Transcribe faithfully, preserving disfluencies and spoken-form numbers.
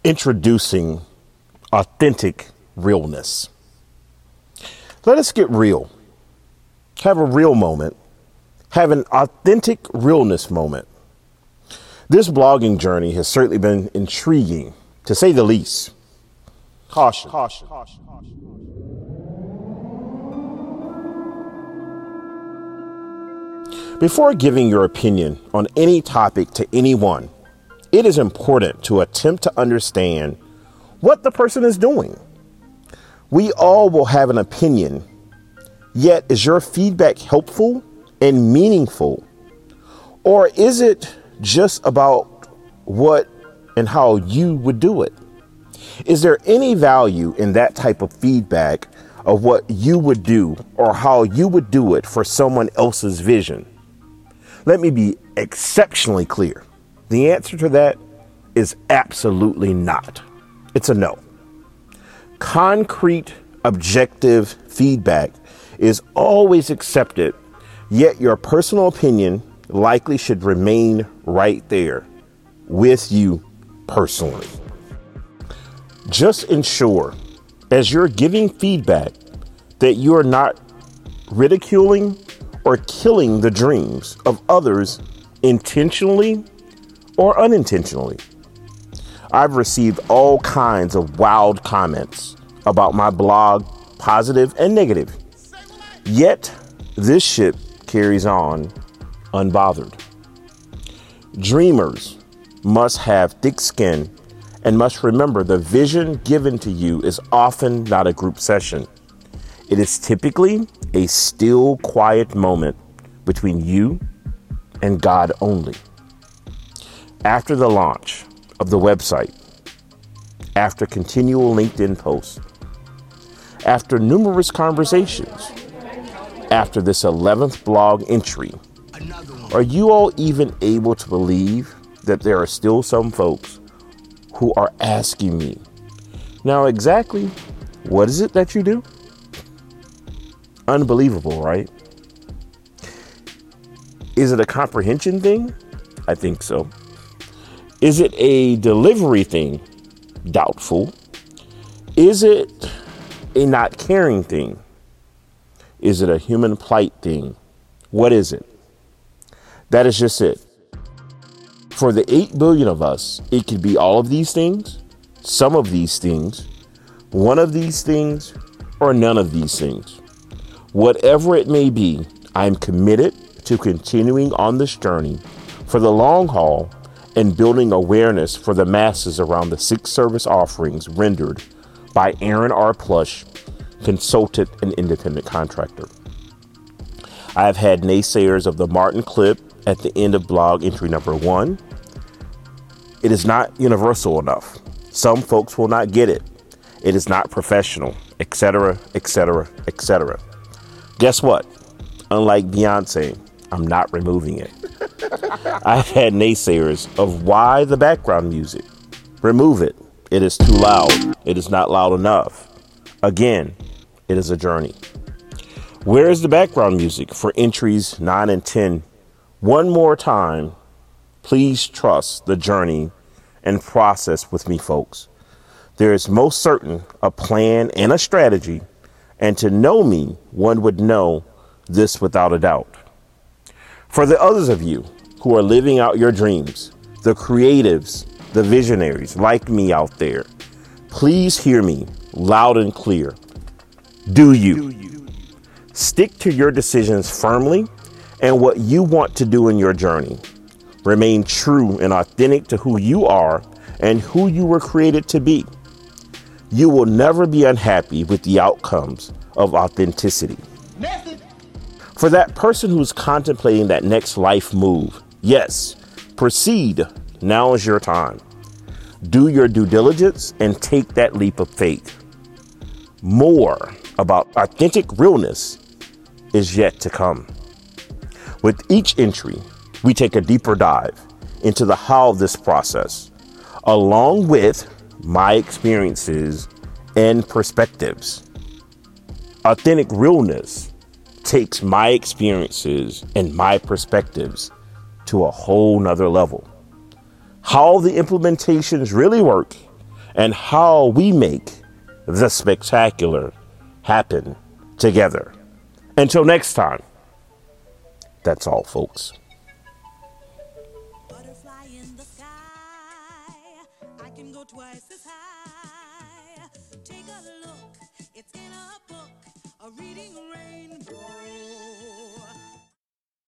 Introducing authentic realness. Let us get real. Have a real moment. Have an authentic realness moment. This blogging journey has certainly been intriguing, to say the least. Caution. Caution. Caution. Before giving your opinion on any topic to anyone, it is important to attempt to understand what the person is doing. We all will have an opinion, yet is your feedback helpful and meaningful? Or is it just about what and how you would do it? Is there any value in that type of feedback of what you would do or how you would do it for someone else's vision? Let me be exceptionally clear. The answer to that is absolutely not. It's a no. Concrete, objective feedback is always accepted, yet your personal opinion likely should remain right there with you personally. Just ensure, as you're giving feedback, that you are not ridiculing or killing the dreams of others intentionally or unintentionally. I've received all kinds of wild comments about my blog, positive and negative. Yet this ship carries on unbothered. Dreamers must have thick skin and must remember the vision given to you is often not a group session. It is typically a still, quiet moment between you and God only. After the launch of the website, after continual LinkedIn posts, after numerous conversations, after this eleventh blog entry, are you all even able to believe that there are still some folks who are asking me, now exactly what is it that you do? Unbelievable, right? Is it a comprehension thing? I think so. Is it a delivery thing? Doubtful. Is it a not caring thing? Is it a human plight thing? What is it? That is just it. For the eight billion of us, it could be all of these things, some of these things, one of these things, or none of these things. Whatever it may be, I am committed to continuing on this journey for the long haul and building awareness for the masses around the six service offerings rendered by Aaron R. Plush, consultant and independent contractor. I have had naysayers of the Martin clip at the end of blog entry number one. It is not universal enough. Some folks will not get it. It is not professional, et cetera, et cetera, et cetera. Guess what? Unlike Beyonce, I'm not removing it. I've had naysayers of why the background music. Remove it. It is too loud. It is not loud enough. Again, it is a journey. Where is the background music for entries nine and ten? One more time, please trust the journey and process with me, folks. There is most certain a plan and a strategy, and to know me, one would know this without a doubt. For the others of you who are living out your dreams, the creatives, the visionaries like me out there, please hear me loud and clear. Do you stick to your decisions firmly and what you want to do in your journey? Remain true and authentic to who you are and who you were created to be. You will never be unhappy with the outcomes of authenticity. Message. For that person who's contemplating that next life move, yes, proceed. Now is your time. Do your due diligence and take that leap of faith. More about authentic realness is yet to come. With each entry, we take a deeper dive into the how of this process, along with my experiences and perspectives. Authentic realness takes my experiences and my perspectives to a whole nother level. How the implementations really work and how we make the spectacular happen together. Until next time, that's all, folks. Butterfly in the sky, I can go twice as high. Take a look, it's in a book, a reading rainbow.